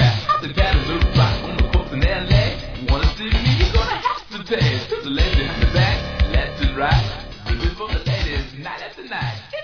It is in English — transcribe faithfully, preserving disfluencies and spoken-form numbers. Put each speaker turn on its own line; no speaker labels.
have to get a little rock on the course in L A. Wanna see me? You're gonna have to pay. The ladies have the back, left and right. Even for the ladies, night after night.